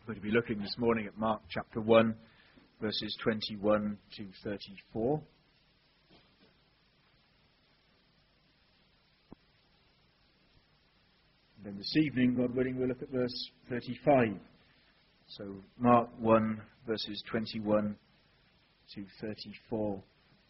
We're going to be looking this morning at Mark chapter 1, verses 21 to 34. And then this evening, God willing, we'll look at verse 35. So Mark 1, verses 21 to 34.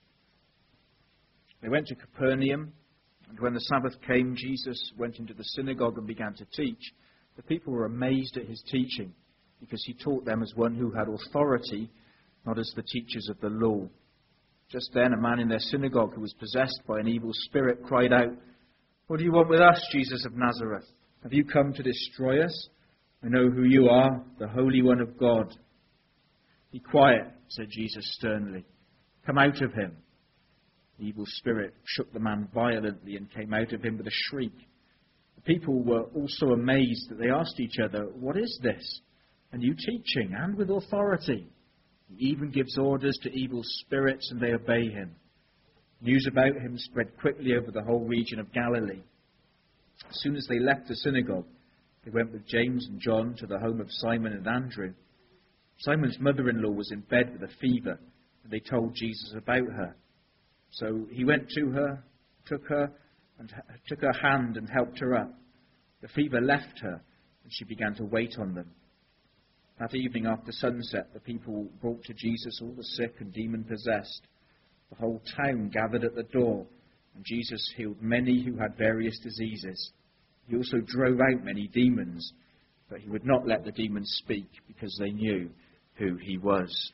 They went to Capernaum, and when the Sabbath came, Jesus went into the synagogue and began to teach. The people were amazed at his teaching, because he taught them as one who had authority, not as the teachers of the law. Just then, a man in their synagogue who was possessed by an evil spirit cried out, "What do you want with us, Jesus of Nazareth? Have you come to destroy us? I know who you are, the Holy One of God." "Be quiet," said Jesus sternly. "Come out of him." The evil spirit shook the man violently and came out of him with a shriek. The people were also amazed that they asked each other, "What is this? A new teaching, and with authority. He even gives orders to evil spirits, and they obey him." News about him spread quickly over the whole region of Galilee. As soon as they left the synagogue, they went with James and John to the home of Simon and Andrew. Simon's mother-in-law was in bed with a fever, and they told Jesus about her. So he went to her, took her hand and helped her up. The fever left her, and she began to wait on them. That evening after sunset, the people brought to Jesus all the sick and demon-possessed. The whole town gathered at the door, and Jesus healed many who had various diseases. He also drove out many demons, but he would not let the demons speak because they knew who he was.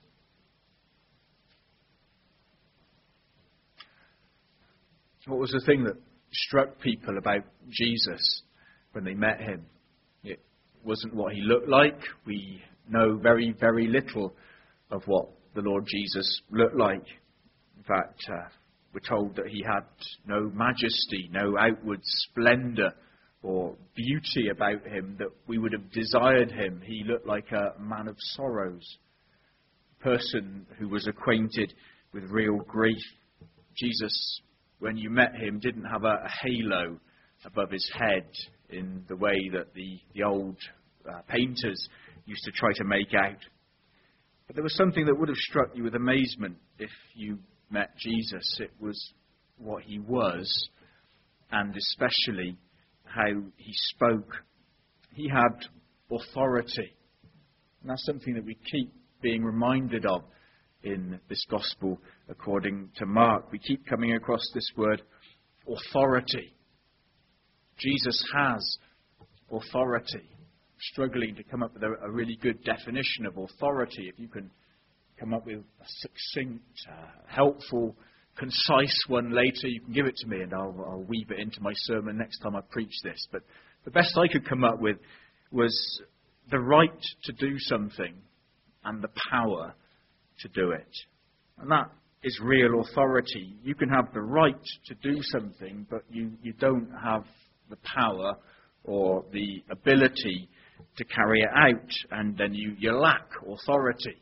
What was the thing that struck people about Jesus when they met him? It wasn't what he looked like. We know very, very little of what the Lord Jesus looked like. In fact, we're told that he had no majesty, no outward splendour or beauty about him that we would have desired him. He looked like a man of sorrows, a person who was acquainted with real grief. Jesus, when you met him, didn't have a halo above his head in the way that the old painters used to try to make out. But there was something that would have struck you with amazement if you met Jesus. It was what he was, and especially how he spoke. He had authority. And that's something that we keep being reminded of in this gospel according to Mark. We keep coming across this word authority. Jesus has authority. Struggling to come up with a really good definition of authority. If you can come up with a succinct, helpful, concise one later, you can give it to me and I'll weave it into my sermon next time I preach this. But the best I could come up with was the right to do something and the power to do it. And that is real authority. You can have the right to do something, but you don't have the power or the ability to carry it out, and then you lack authority.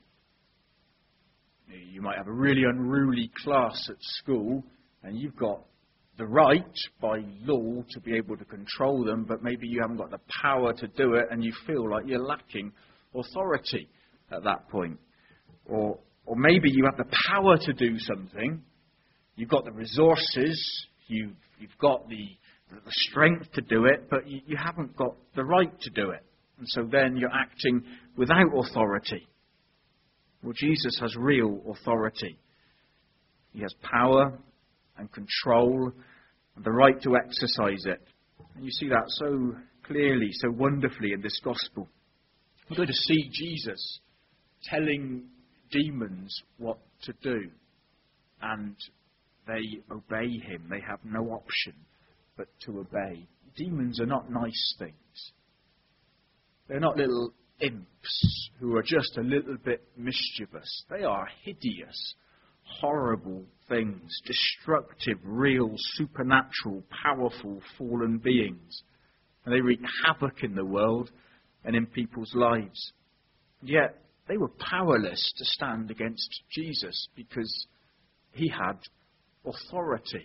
You might have a really unruly class at school, and you've got the right by law to be able to control them, but maybe you haven't got the power to do it, and you feel like you're lacking authority at that point. Or maybe you have the power to do something, you've got the resources, you've got the strength to do it, but you haven't got the right to do it. And so then you're acting without authority. Well, Jesus has real authority. He has power and control and the right to exercise it. And you see that so clearly, so wonderfully in this gospel. We're going to see Jesus telling demons what to do, and they obey him. They have no option but to obey. Demons are not nice things. They're not little imps who are just a little bit mischievous. They are hideous, horrible things, destructive, real, supernatural, powerful, fallen beings. And they wreak havoc in the world and in people's lives. And yet, they were powerless to stand against Jesus because he had authority.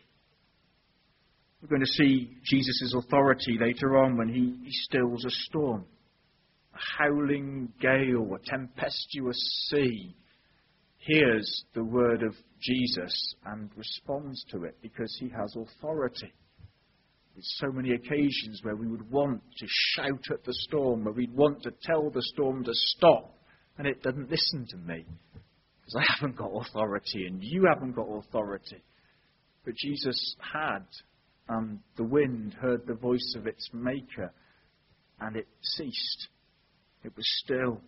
We're going to see Jesus' authority later on when he stills a storm. a howling gale, a tempestuous sea, hears the word of Jesus and responds to it because he has authority. There's so many occasions where we would want to shout at the storm, where we'd want to tell the storm to stop, and it doesn't listen to me because I haven't got authority and you haven't got authority. But Jesus had, and the wind heard the voice of its maker, and it ceased. It was still.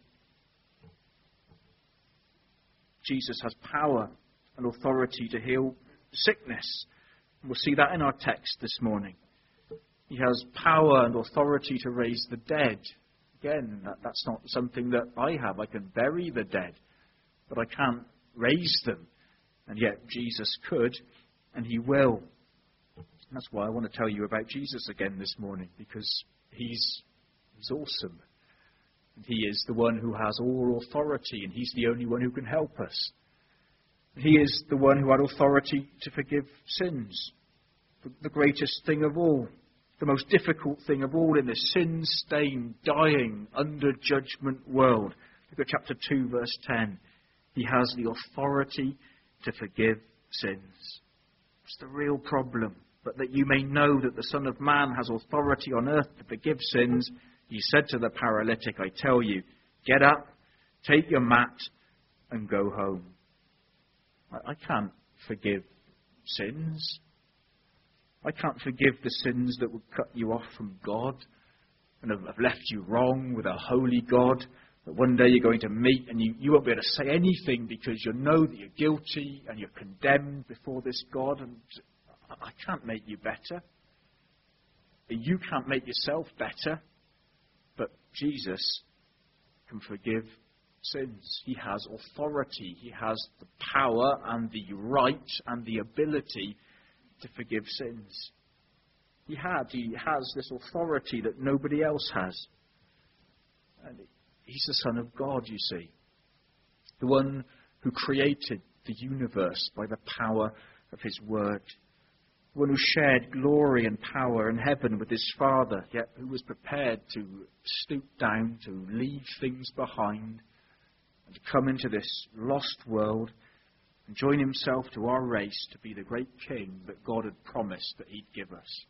Jesus has power and authority to heal sickness. We'll see that in our text this morning. He has power and authority to raise the dead. Again, that's not something that I have. I can bury the dead, but I can't raise them. And yet Jesus could, and he will. And that's why I want to tell you about Jesus again this morning, because he's awesome. And he is the one who has all authority, and he's the only one who can help us. He is the one who had authority to forgive sins. The greatest thing of all. The most difficult thing of all in this sin-stained, dying, under judgment world. Look at chapter 2, verse 10. He has the authority to forgive sins. It's the real problem. But that you may know that the Son of Man has authority on earth to forgive sins, he said to the paralytic, I tell you, get up, take your mat, and go home. I can't forgive sins. I can't forgive the sins that would cut you off from God and have left you wrong with a holy God that one day you're going to meet and you won't be able to say anything because you know that you're guilty and you're condemned before this God, and I can't make you better. You can't make yourself better, but Jesus can forgive sins. He has authority. He has the power and the right and the ability to forgive sins. He has this authority that nobody else has. And he's the Son of God, you see. The one who created the universe by the power of his word. The one who shared glory and power in heaven with his Father, yet who was prepared to stoop down, to leave things behind, and to come into this lost world and join himself to our race to be the great King that God had promised that he'd give us.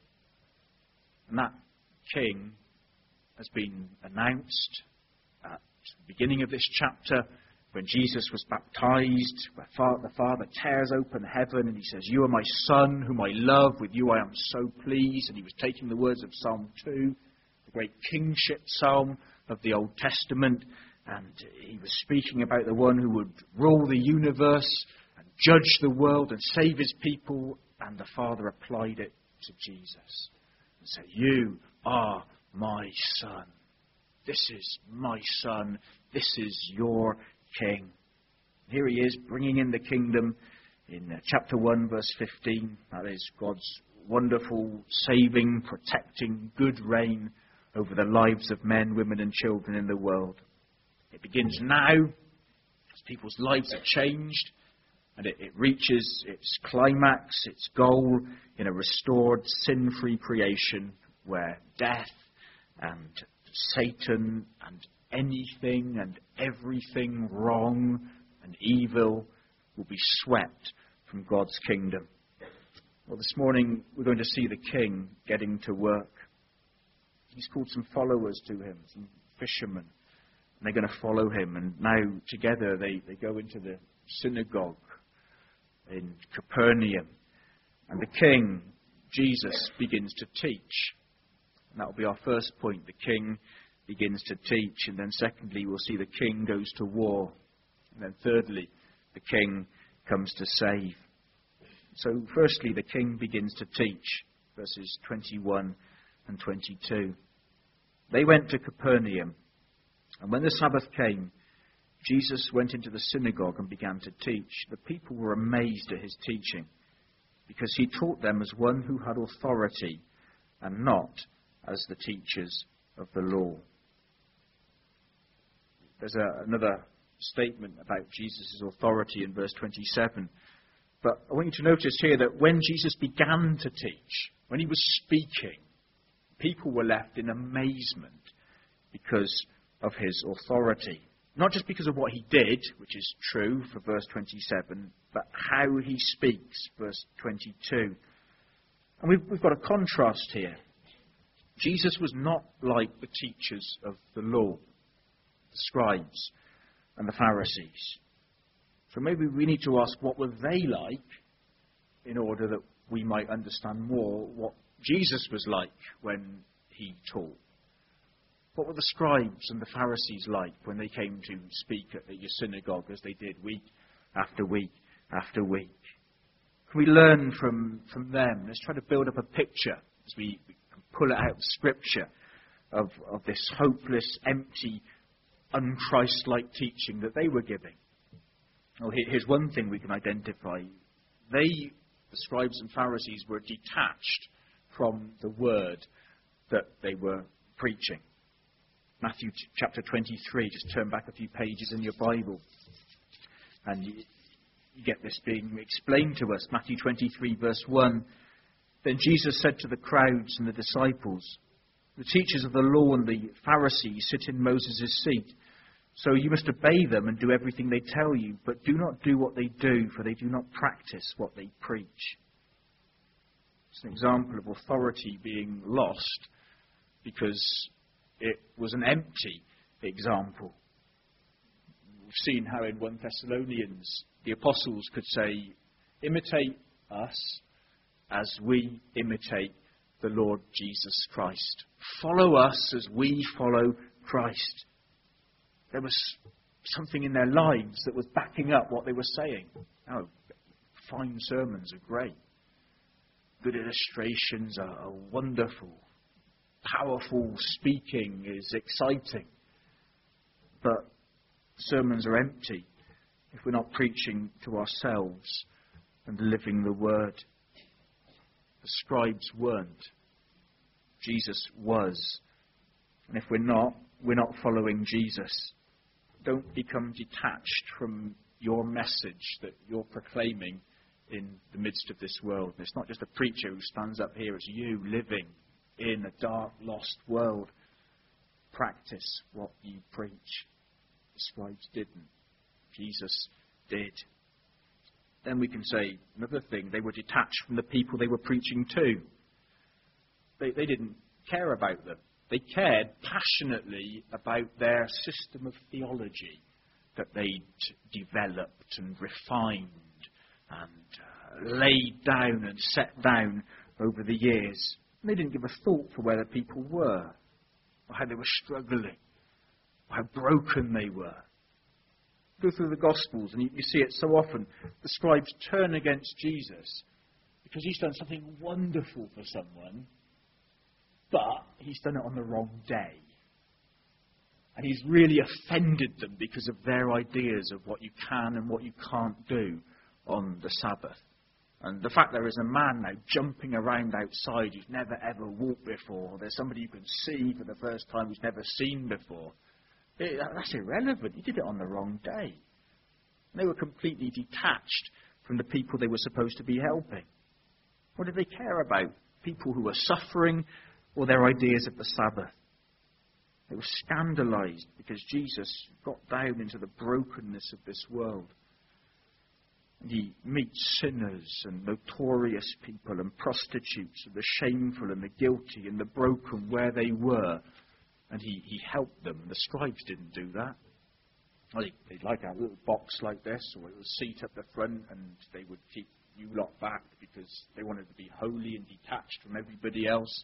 And that King has been announced at the beginning of this chapter when Jesus was baptized, where the Father tears open heaven and he says, you are my Son whom I love, with you I am so pleased. And he was taking the words of Psalm 2, the great kingship psalm of the Old Testament, and he was speaking about the one who would rule the universe and judge the world and save his people. And the Father applied it to Jesus and said, you are my Son. This is my Son. This is your King. Here he is bringing in the kingdom in chapter 1, verse 15. That is God's wonderful, saving, protecting, good reign over the lives of men, women and children in the world. It begins now, as people's lives are changed, and it reaches its climax, its goal, in a restored, sin-free creation where death and Satan and anything and everything wrong and evil will be swept from God's kingdom. Well, this morning we're going to see the King getting to work. He's called some followers to him, some fishermen. And they're going to follow him. And now together they go into the synagogue in Capernaum. And the King, Jesus, begins to teach. And that will be our first point. The King begins to teach. And then secondly, we'll see the King goes to war. And then thirdly, the King comes to save. So firstly, the King begins to teach. Verses 21 and 22. They went to Capernaum. And when the Sabbath came, Jesus went into the synagogue and began to teach. The people were amazed at his teaching, because he taught them as one who had authority and not as the teachers of the law. There's another statement about Jesus' authority in verse 27. But I want you to notice here that when Jesus began to teach, when he was speaking, people were left in amazement, because of his authority. Not just because of what he did, which is true for verse 27, but how he speaks, verse 22. And we've got a contrast here. Jesus was not like the teachers of the law, the scribes and the Pharisees. So maybe we need to ask, what were they like, in order that we might understand more what Jesus was like when he taught. What were the scribes and the Pharisees like when they came to speak at your synagogue, as they did week after week after week? Can we learn from them? Let's try to build up a picture as we can pull it out of Scripture of this hopeless, empty, un-Christ-like teaching that they were giving. Well, here's one thing we can identify. The scribes and Pharisees, were detached from the word that they were preaching. Matthew chapter 23, just turn back a few pages in your Bible, and you get this being explained to us. Matthew 23, verse 1. Then Jesus said to the crowds and the disciples, "The teachers of the law and the Pharisees sit in Moses' seat. So you must obey them and do everything they tell you, but do not do what they do, for they do not practice what they preach." It's an example of authority being lost because it was an empty example. We've seen how in 1 Thessalonians the apostles could say, "Imitate us as we imitate the Lord Jesus Christ. Follow us as we follow Christ." There was something in their lives that was backing up what they were saying. Oh, fine sermons are great. Good illustrations are wonderful. Powerful speaking is exciting. But sermons are empty if we're not preaching to ourselves and living the word. The scribes weren't. Jesus was. And if we're not following Jesus. Don't become detached from your message that you're proclaiming in the midst of this world. And it's not just a preacher who stands up here. It's you living in a dark, lost world. Practice what you preach. The scribes didn't. Jesus did. Then we can say another thing. They were detached from the people they were preaching to. They didn't care about them. They cared passionately about their system of theology that they'd developed and refined and laid down and set down over the years. And they didn't give a thought for where the people were, or how they were struggling, or how broken they were. Go through the Gospels and you see it so often. The scribes turn against Jesus because he's done something wonderful for someone, but he's done it on the wrong day. And he's really offended them because of their ideas of what you can and what you can't do on the Sabbath. And the fact there is a man now jumping around outside who's never ever walked before, there's somebody you can see for the first time who's never seen before, that's irrelevant. He did it on the wrong day. And they were completely detached from the people they were supposed to be helping. What did they care about? People who were suffering, or their ideas of the Sabbath? They were scandalized because Jesus got down into the brokenness of this world. And he meets sinners and notorious people and prostitutes and the shameful and the guilty and the broken where they were. And he helped them. The scribes didn't do that. Well, they'd like a little box like this, or a little seat up the front, and they would keep you lot back because they wanted to be holy and detached from everybody else.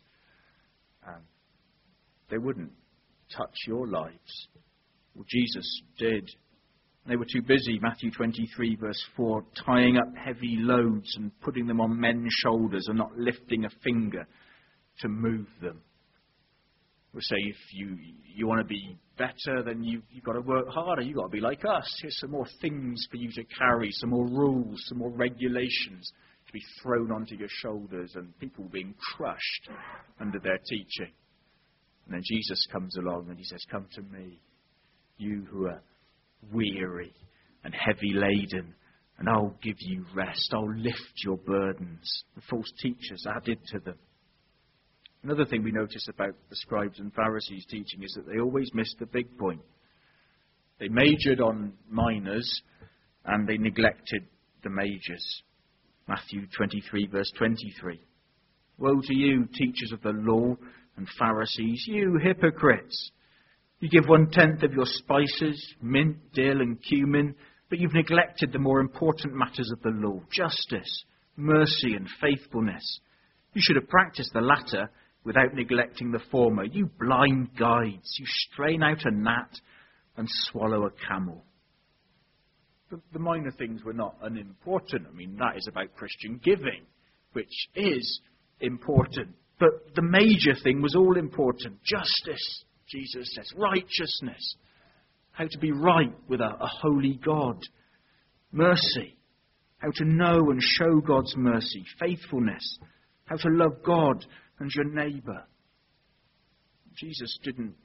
They wouldn't touch your lives. Well, Jesus did. They were too busy, Matthew 23, verse 4, tying up heavy loads and putting them on men's shoulders and not lifting a finger to move them. We'll say if you want to be better, then you've got to work harder. You've got to be like us. Here's some more things for you to carry, some more rules, some more regulations to be thrown onto your shoulders, and people being crushed under their teaching. And then Jesus comes along and he says, "Come to me, you who are weary and heavy laden, and I'll give you rest. I'll lift your burdens." The false teachers added to them. Another thing we notice about the scribes and Pharisees' teaching is that they always missed the big point. They majored on minors and they neglected the majors. Matthew 23, verse 23. Woe to you, teachers of the law and Pharisees, you hypocrites! You give 1/10 of your spices, mint, dill and cumin, but you've neglected the more important matters of the law, justice, mercy and faithfulness. You should have practiced the latter without neglecting the former. You blind guides, you strain out a gnat and swallow a camel. The minor things were not unimportant. I mean, that is about Christian giving, which is important. But the major thing was all important. Justice, Jesus says. Righteousness. How to be right with a holy God. Mercy. How to know and show God's mercy. Faithfulness. How to love God and your neighbour. Jesus didn't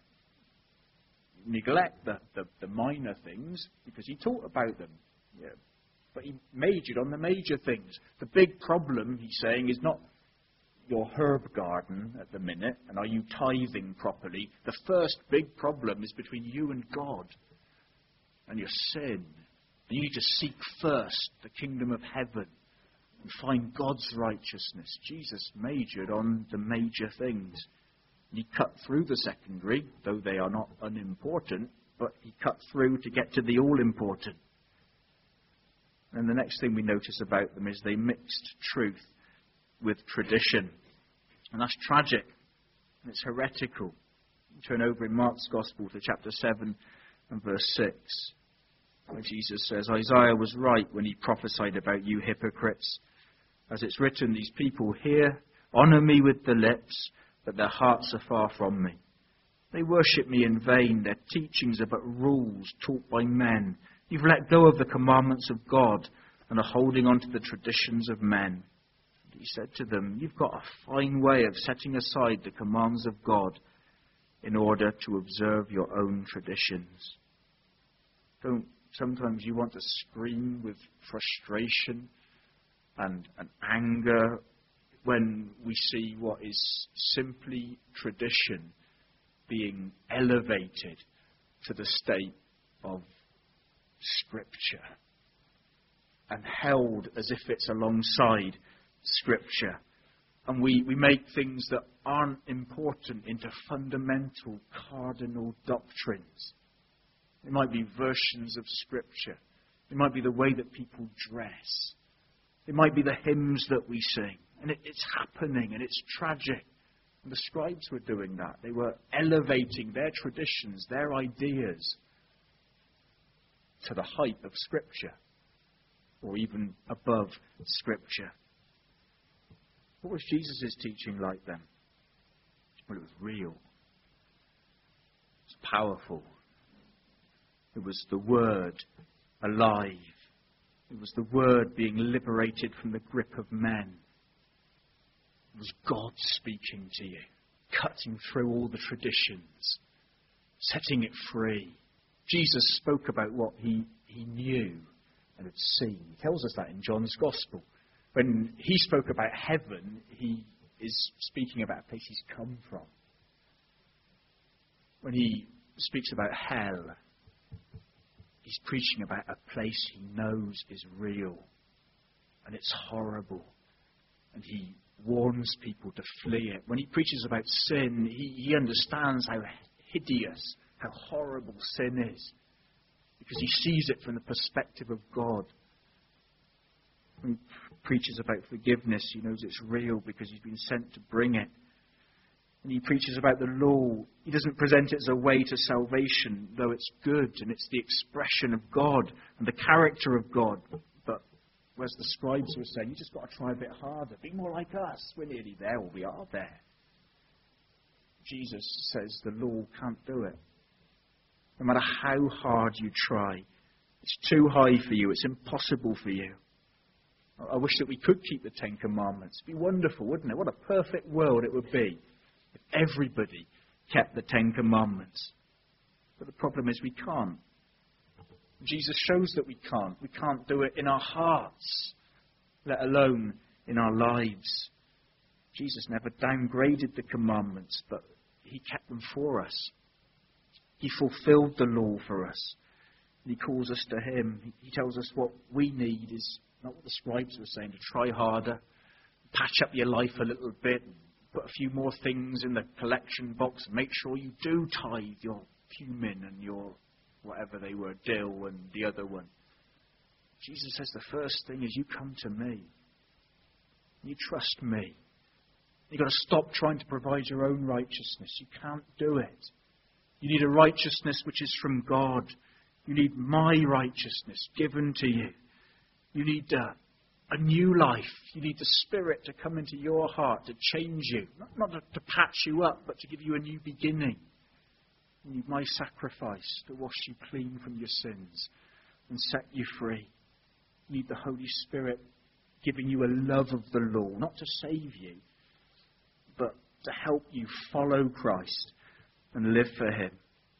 neglect the minor things because he taught about them. Yeah. But he majored on the major things. The big problem, he's saying, is not your herb garden at the minute, and are you tithing properly? The first big problem is between you and God and your sin. You need to seek first the kingdom of heaven and find God's righteousness. Jesus majored on the major things. He cut through the secondary, though they are not unimportant, but he cut through to get to the all-important. And the next thing we notice about them is they mixed truth with tradition. And that's tragic. And it's heretical. Turn over in Mark's Gospel to chapter 7 and verse 6. Where Jesus says, Isaiah was right when he prophesied about you hypocrites. As it's written, these people here honour me with the lips, but their hearts are far from me. They worship me in vain. Their teachings are but rules taught by men. You've let go of the commandments of God and are holding on to the traditions of men. He said to them, you've got a fine way of setting aside the commands of God in order to observe your own traditions. Don't sometimes you want to scream with frustration and anger when we see what is simply tradition being elevated to the state of Scripture and held as if it's alongside Scripture. And we make things that aren't important into fundamental cardinal doctrines. It might be versions of Scripture. It might be the way that people dress. It might be the hymns that we sing. And it's happening, and it's tragic. And the scribes were doing that. They were elevating their traditions, their ideas, to the height of Scripture, or even above Scripture. What was Jesus' teaching like then? Well, it was real. It was powerful. It was the Word alive. It was the Word being liberated from the grip of men. It was God speaking to you, cutting through all the traditions, setting it free. Jesus spoke about what he knew and had seen. He tells us that in John's Gospel. When he spoke about heaven, he is speaking about a place he's come from. When he speaks about hell, he's preaching about a place he knows is real. And it's horrible. And he warns people to flee it. When he preaches about sin, he understands how hideous, how horrible sin is. Because he sees it from the perspective of God. When he preaches about forgiveness, he knows it's real because he's been sent to bring it. When he preaches about the law, he doesn't present it as a way to salvation, though it's good and it's the expression of God and the character of God. But as the scribes were saying, you just got to try a bit harder. Be more like us. We're nearly there, or we are there. Jesus says the law can't do it. No matter how hard you try, it's too high for you. It's impossible for you. I wish that we could keep the Ten Commandments. It'd be wonderful, wouldn't it? What a perfect world it would be if everybody kept the Ten Commandments. But the problem is we can't. Jesus shows that we can't. We can't do it in our hearts, let alone in our lives. Jesus never downgraded the commandments, but he kept them for us. He fulfilled the law for us. And he calls us to him. He tells us what we need is not what the scribes were saying, to try harder, patch up your life a little bit, put a few more things in the collection box, and make sure you do tithe your cumin and your whatever they were, dill and the other one. Jesus says the first thing is you come to me. You trust me. You've got to stop trying to provide your own righteousness. You can't do it. You need a righteousness which is from God. You need my righteousness given to you. You need a new life. You need the Spirit to come into your heart, to change you. Not to patch you up, but to give you a new beginning. You need my sacrifice to wash you clean from your sins and set you free. You need the Holy Spirit giving you a love of the law, not to save you, but to help you follow Christ and live for him.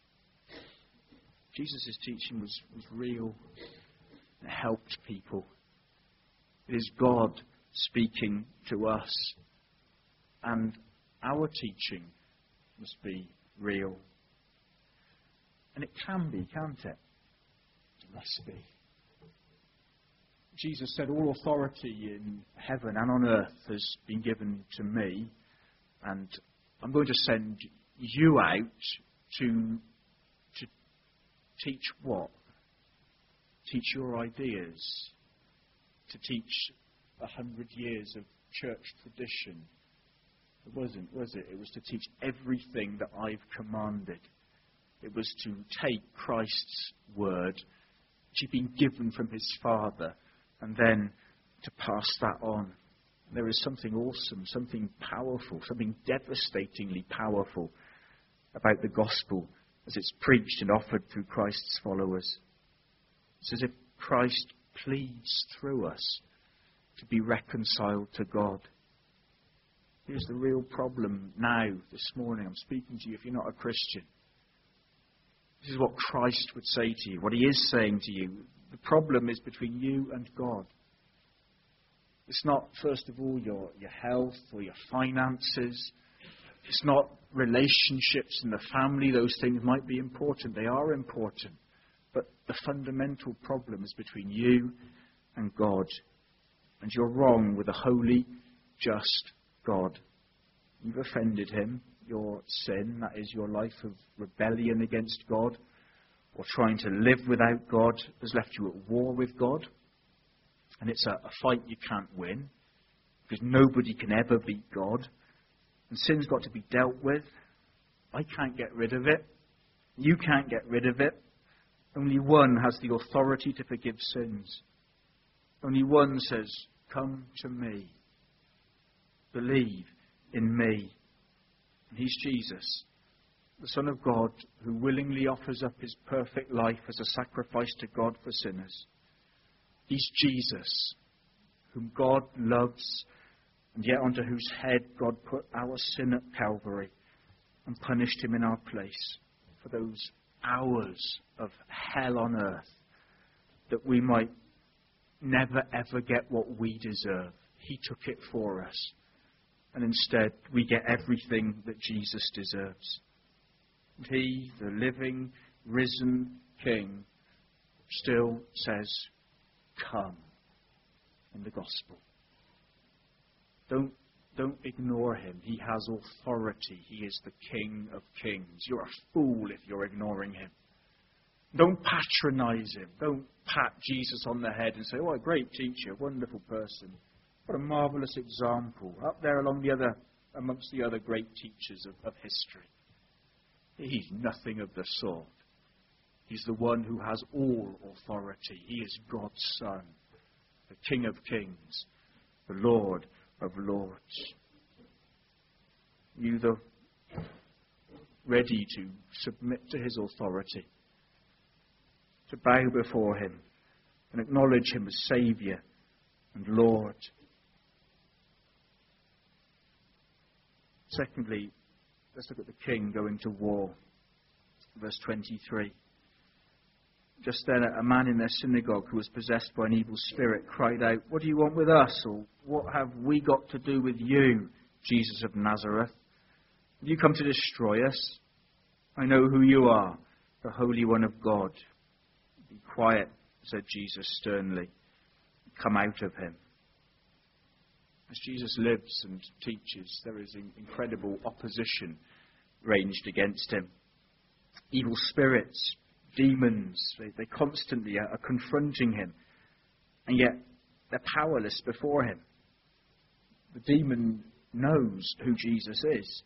Jesus' teaching was real. It helped people. It is God speaking to us. And our teaching must be real. And it can be, can't it? It must be. Jesus said, all authority in heaven and on earth has been given to me, and I'm going to send you out to teach what? Teach your ideas. To teach 100 years of church tradition. It wasn't, was it? It was to teach everything that I've commanded. It was to take Christ's word, which had been given from his Father, and then to pass that on. There is something awesome, something powerful, something devastatingly powerful about the gospel as it's preached and offered through Christ's followers. It's as if Christ pleads through us to be reconciled to God. Here's the real problem now, this morning. I'm speaking to you if you're not a Christian. This is what Christ would say to you, what he is saying to you. The problem is between you and God. It's not, first of all, your health or your finances. It's not relationships in the family. Those things might be important. They are important. But the fundamental problem is between you and God. And you're wrong with a holy, just God. You've offended him. Your sin, that is your life of rebellion against God, or trying to live without God, has left you at war with God. And it's a fight you can't win, because nobody can ever beat God. And sin's got to be dealt with. I can't get rid of it. You can't get rid of it. Only one has the authority to forgive sins. Only one says, come to me. Believe in me. And he's Jesus, the Son of God, who willingly offers up his perfect life as a sacrifice to God for sinners. He's Jesus, whom God loves, and yet onto whose head God put our sin at Calvary and punished him in our place for those hours of hell on earth, that we might never ever get what we deserve. He took it for us. And instead, we get everything that Jesus deserves. And he, the living, risen King, still says, come in the gospel. Don't ignore him. He has authority. He is the King of Kings. You're a fool if you're ignoring him. Don't patronize him. Don't pat Jesus on the head and say, oh, a great teacher, wonderful person. What a marvelous example. Up there amongst the other great teachers of history. He's nothing of the sort. He's the one who has all authority. He is God's Son, the King of Kings, the Lord of Lords. You ready to submit to his authority, to bow before him and acknowledge him as Saviour and Lord. Secondly, let's look at the king going to war. Verse 23. Just then a man in their synagogue who was possessed by an evil spirit cried out, what do you want with us? Or what have we got to do with you, Jesus of Nazareth? Have you come to destroy us? I know who you are, the Holy One of God. Be quiet, said Jesus sternly. Come out of him. As Jesus lives and teaches, there is incredible opposition ranged against him. Evil spirits, demons, they constantly are confronting him, and yet they're powerless before him. The demon knows who Jesus is.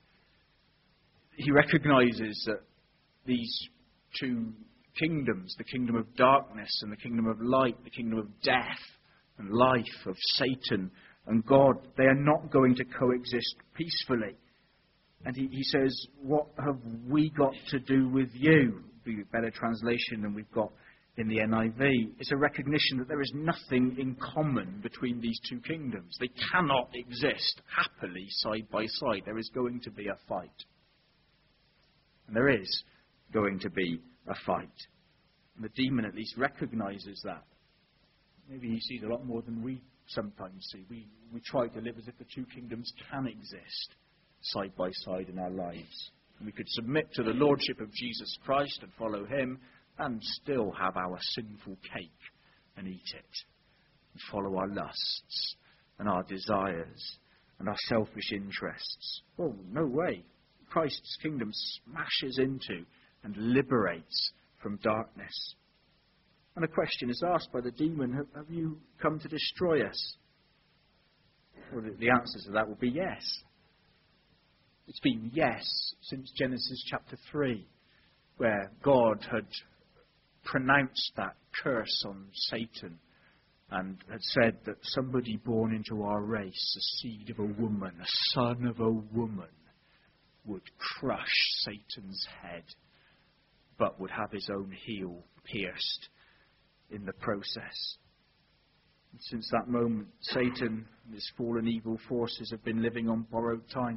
He recognizes that these two kingdoms, the kingdom of darkness and the kingdom of light, the kingdom of death and life, of Satan and God, they are not going to coexist peacefully. And he says, what have we got to do with you? Be a better translation than we've got in the NIV. It's a recognition that there is nothing in common between these two kingdoms. They cannot exist happily side by side. There is going to be a fight. And there is going to be a fight. And the demon at least recognizes that. Maybe he sees a lot more than we sometimes see. We try to live as if the two kingdoms can exist side by side in our lives. And we could submit to the lordship of Jesus Christ and follow him and still have our sinful cake and eat it. And follow our lusts and our desires and our selfish interests. Oh, no way. Christ's kingdom smashes into and liberates from darkness. And a question is asked by the demon, have you come to destroy us? Well, the answer to that will be yes. It's been yes since Genesis chapter 3, where God had pronounced that curse on Satan and had said that somebody born into our race, a seed of a woman, a son of a woman, would crush Satan's head, but would have his own heel pierced in the process. And since that moment, Satan and his fallen evil forces have been living on borrowed time.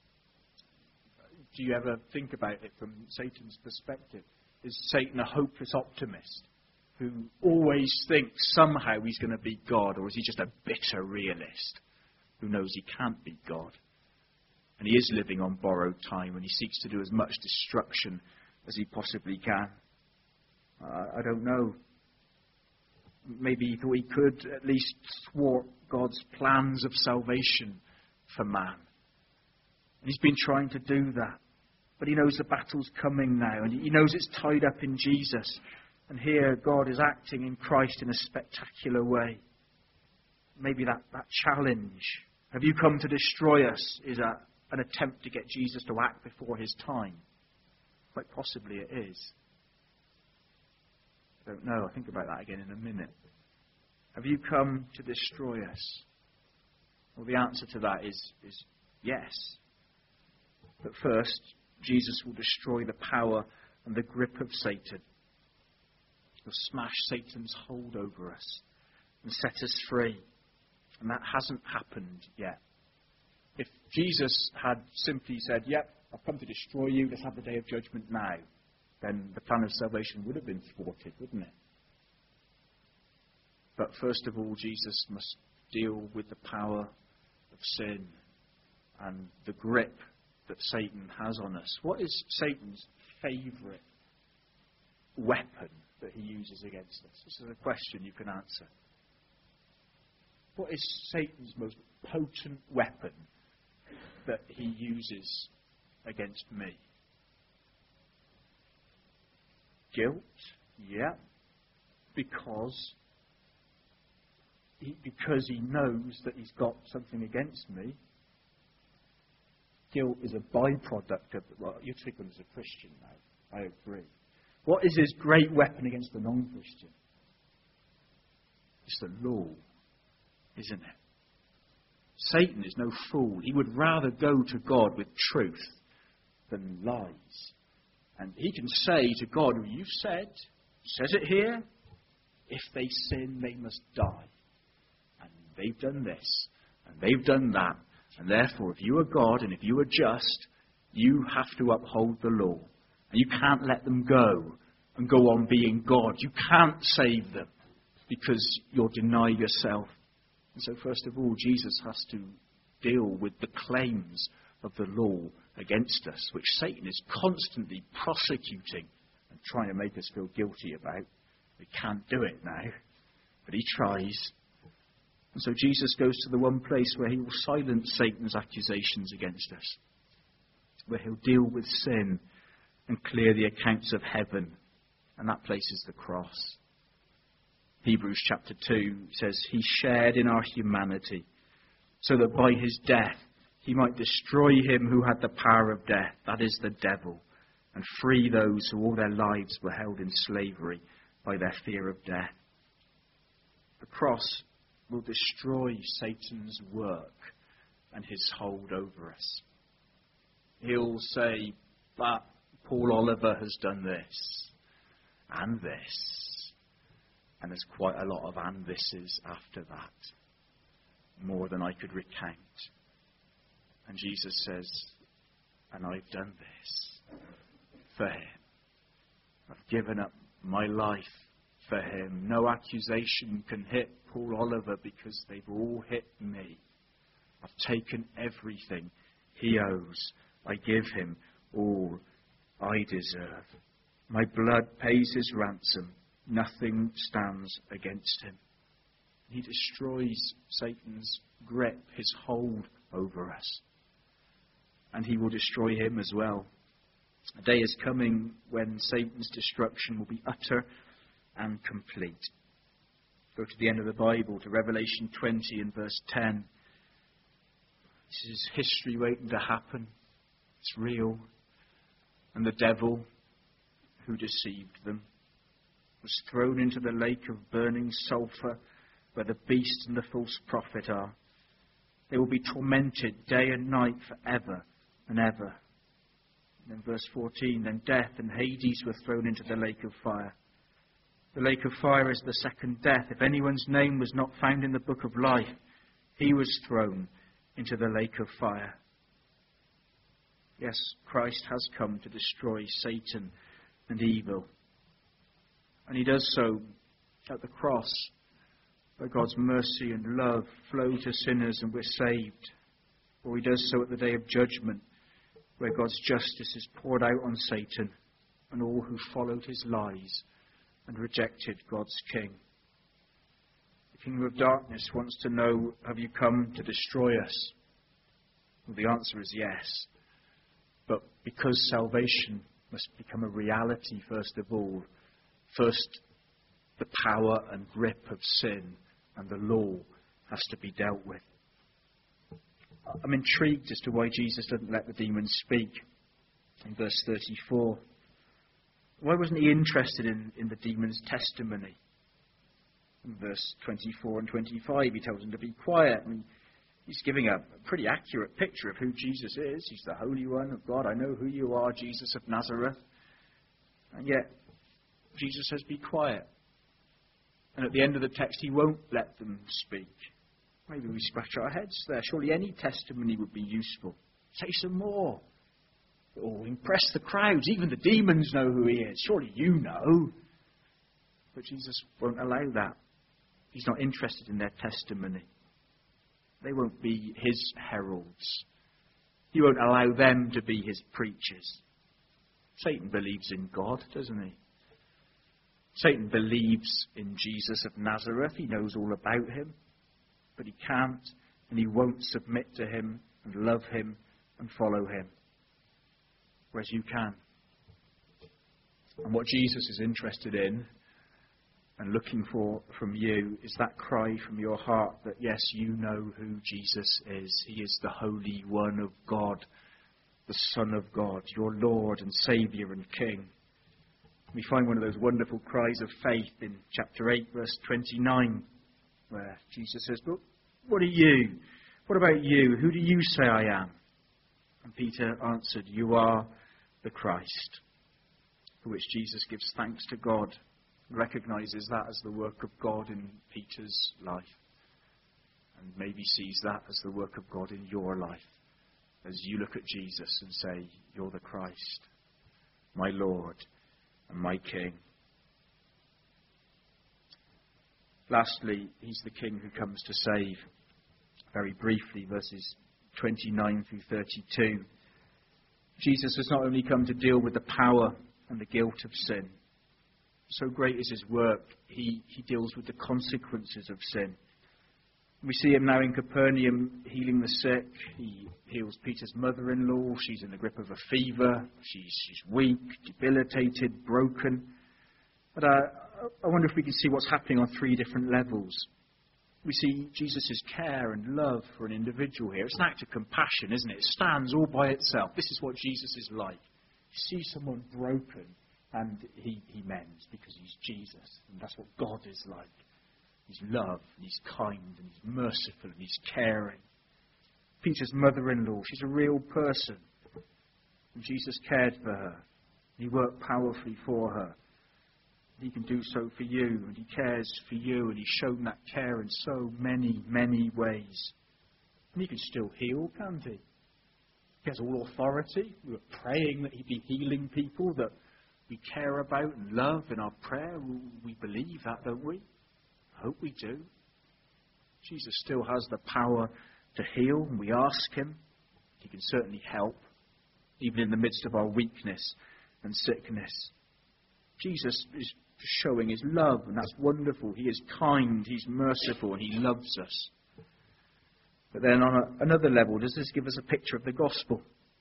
Do you ever think about it from Satan's perspective? Is Satan a hopeless optimist who always thinks somehow he's going to be God, or is he just a bitter realist who knows he can't be God? And he is living on borrowed time, and he seeks to do as much destruction as he possibly can. I don't know. Maybe he thought he could at least thwart God's plans of salvation for man. And he's been trying to do that. But he knows the battle's coming now, and he knows it's tied up in Jesus. And here God is acting in Christ in a spectacular way. Maybe that challenge, have you come to destroy us, is an attempt to get Jesus to act before his time. Quite possibly it is. I don't know. I'll think about that again in a minute. Have you come to destroy us? Well, the answer to that is yes. But first, Jesus will destroy the power and the grip of Satan. He'll smash Satan's hold over us and set us free. And that hasn't happened yet. If Jesus had simply said, yep, I've come to destroy you, let's have the day of judgment now, then the plan of salvation would have been thwarted, wouldn't it? But first of all, Jesus must deal with the power of sin and the grip that Satan has on us. What is Satan's favourite weapon that he uses against us? This is a question you can answer. What is Satan's most potent weapon that he uses against me? Guilt? Yeah. Because he knows that he's got something against me. Guilt is a byproduct of, well, you're taking as a Christian now. I agree. What is his great weapon against the non-Christian? It's the law, isn't it? Satan is no fool. He would rather go to God with truth than lies. And he can say to God, well, you've said, says it here, if they sin, they must die. And they've done this, and they've done that. And therefore, if you are God and if you are just, you have to uphold the law. And you can't let them go and go on being God. You can't save them because you'll deny yourself. And so first of all, Jesus has to deal with the claims of the law against us, which Satan is constantly prosecuting and trying to make us feel guilty about. We can't do it now, but he tries. And so Jesus goes to the one place where he will silence Satan's accusations against us, where he'll deal with sin and clear the accounts of heaven. And that place is the cross. Hebrews chapter 2 says, he shared in our humanity, so that by his death he might destroy him who had the power of death, that is the devil, and free those who all their lives were held in slavery by their fear of death. The cross will destroy Satan's work and his hold over us. He'll say, but Paul Oliver has done this and this. And there's quite a lot of and thises after that, more than I could recount. And Jesus says, and I've done this for him. I've given up my life for him. No accusation can hit Paul Oliver because they've all hit me. I've taken everything he owes. I give him all I deserve. My blood pays his ransom. Nothing stands against him. He destroys Satan's grip, his hold over us. And he will destroy him as well. A day is coming when Satan's destruction will be utter and complete. Go to the end of the Bible, to Revelation 20 and verse 10. This is history waiting to happen. It's real. And the devil who deceived them was thrown into the lake of burning sulphur, where the beast and the false prophet are. They will be tormented day and night forever and ever. And then verse 14, then death and Hades were thrown into the lake of fire. The lake of fire is the second death. If anyone's name was not found in the book of life, he was thrown into the lake of fire. Yes, Christ has come to destroy Satan and evil. And he does so at the cross, where God's mercy and love flow to sinners and we're saved. Or he does so at the day of judgment, where God's justice is poured out on Satan and all who followed his lies and rejected God's King. The kingdom of darkness wants to know, have you come to destroy us? Well, the answer is yes. But because salvation must become a reality, first of all, first the power and grip of sin and the law has to be dealt with. I'm intrigued as to why Jesus doesn't let the demons speak in verse 34. Why wasn't he interested in the demons' testimony? In verse 24 and 25, he tells them to be quiet. I mean, he's giving a pretty accurate picture of who Jesus is. He's the Holy One of God. I know who you are, Jesus of Nazareth. And yet, Jesus says, be quiet. And at the end of the text, he won't let them speak. Maybe we scratch our heads there. Surely any testimony would be useful. Say some more. It will impress the crowds. Even the demons know who he is. Surely you know. But Jesus won't allow that. He's not interested in their testimony. They won't be his heralds. He won't allow them to be his preachers. Satan believes in God, doesn't he? Satan believes in Jesus of Nazareth. He knows all about him. But he can't and he won't submit to him and love him and follow him. Whereas you can. And what Jesus is interested in and looking for from you is that cry from your heart that, yes, you know who Jesus is. He is the Holy One of God, the Son of God, your Lord and Saviour and King. We find one of those wonderful cries of faith in chapter 8, verse 29, where Jesus says, but what are you? What about you? Who do you say I am? And Peter answered, you are the Christ. For which Jesus gives thanks to God and recognizes that as the work of God in Peter's life. And maybe sees that as the work of God in your life. As you look at Jesus and say, you're the Christ, my Lord and my King. Lastly, he's the King who comes to save. Very briefly, verses 29 through 32. Jesus has not only come to deal with the power and the guilt of sin. So great is his work, he deals with the consequences of sin. We see him now in Capernaum healing the sick. He heals Peter's mother-in-law. She's in the grip of a fever. She's weak, debilitated, broken. But I wonder if we can see what's happening on three different levels. We see Jesus' care and love for an individual here. It's an act of compassion, isn't it? It stands all by itself. This is what Jesus is like. You see someone broken and he mends because he's Jesus. And that's what God is like. He's love, and he's kind, and he's merciful, and he's caring. Peter's mother-in-law, she's a real person. And Jesus cared for her. He worked powerfully for her. He can do so for you, and he cares for you, and he's shown that care in so many, many ways. And he can still heal, can't he? He has all authority. We were praying that he'd be healing people that we care about and love in our prayer. We believe that, don't we? I hope we do. Jesus still has the power to heal, and we ask him. He can certainly help, even in the midst of our weakness and sickness. Jesus is showing his love, and that's wonderful. He is kind, he's merciful, and he loves us. But then on another level, does this give us a picture of the gospel?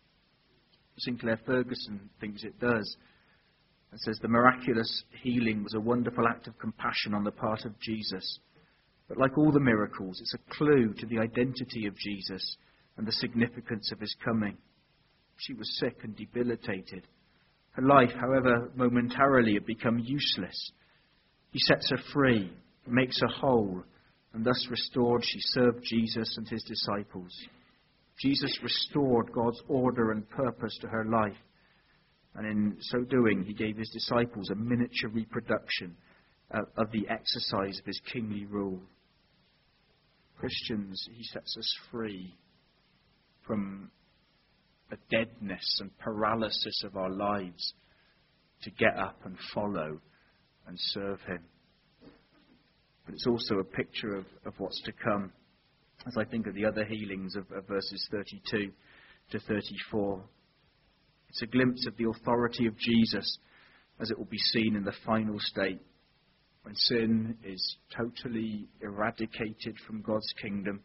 Sinclair Ferguson thinks it does. It says the miraculous healing was a wonderful act of compassion on the part of Jesus. But like all the miracles, it's a clue to the identity of Jesus and the significance of his coming. She was sick and debilitated. Her life, however momentarily, had become useless. He sets her free, makes her whole, and thus restored she served Jesus and his disciples. Jesus restored God's order and purpose to her life. And in so doing, he gave his disciples a miniature reproduction of the exercise of his kingly rule. Christians, he sets us free from the deadness and paralysis of our lives to get up and follow and serve him. But it's also a picture of what's to come, as I think of the other healings of verses 32 to 34. It's a glimpse of the authority of Jesus as it will be seen in the final state, when sin is totally eradicated from God's kingdom,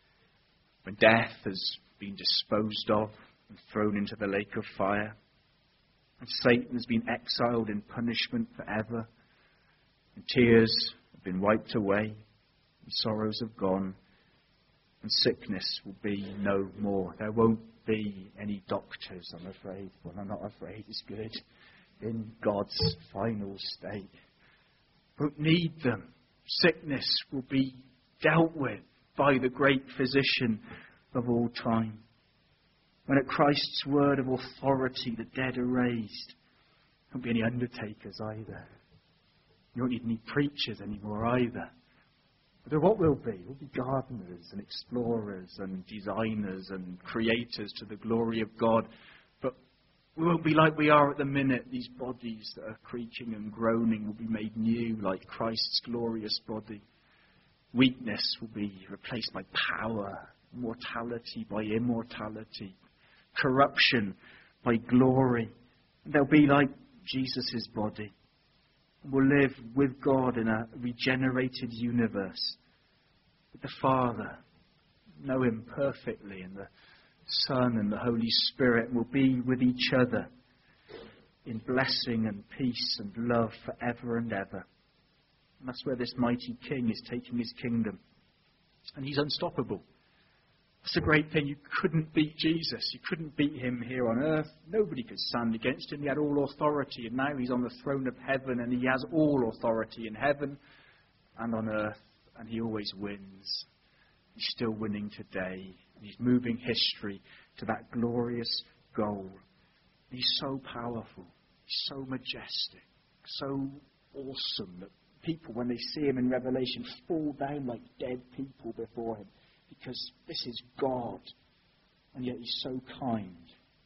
when death has been disposed of and thrown into the lake of fire, and Satan has been exiled in punishment forever, and tears have been wiped away, and sorrows have gone, and sickness will be no more. There won't be any doctors, I'm afraid. Well, I'm not afraid, it's good. In God's final state. Won't need them. Sickness will be dealt with by the great physician of all time. When at Christ's word of authority the dead are raised, there won't be any undertakers either. You won't need any preachers anymore either. But what will be? We'll be gardeners and explorers and designers and creators to the glory of God. But we won't be like we are at the minute. These bodies that are creaking and groaning will be made new like Christ's glorious body. Weakness will be replaced by power, mortality by immortality, corruption by glory. And they'll be like Jesus' body. We'll live with God in a regenerated universe. With the Father, know him perfectly, and the Son and the Holy Spirit will be with each other in blessing and peace and love forever and ever. And that's where this mighty King is taking his kingdom. And he's unstoppable. It's a great thing. You couldn't beat Jesus. You couldn't beat him here on earth. Nobody could stand against him. He had all authority, and now he's on the throne of heaven, and he has all authority in heaven and on earth, and he always wins. He's still winning today, and he's moving history to that glorious goal. He's so powerful. He's so majestic, so awesome that people, when they see him in Revelation, fall down like dead people before him. Because this is God, and yet he's so kind,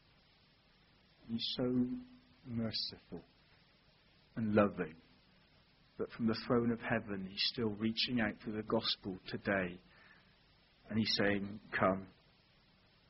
and he's so merciful and loving. But from the throne of heaven, he's still reaching out through the gospel today, and he's saying, come,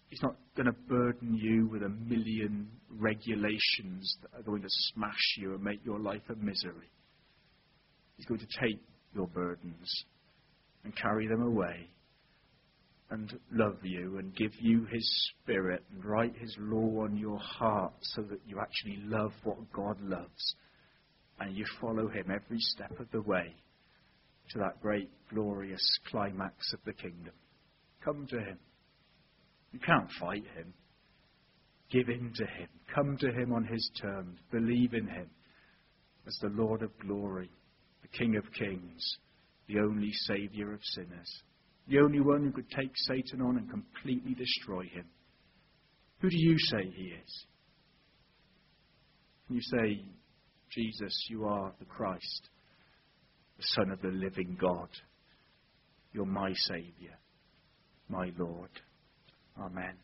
He's not going to burden you with a million regulations that are going to smash you and make your life a misery. He's going to take your burdens and carry them away and love you and give you his Spirit and write his law on your heart so that you actually love what God loves and you follow him every step of the way to that great, glorious climax of the kingdom. Come to him. You can't fight him. Give in to him. Come to him on his terms. Believe in him as the Lord of glory, the King of kings, the only Saviour of sinners, the only one who could take Satan on and completely destroy him. Who do you say he is? Can you say, Jesus, you are the Christ, the Son of the living God. You're my Saviour, my Lord. Amen.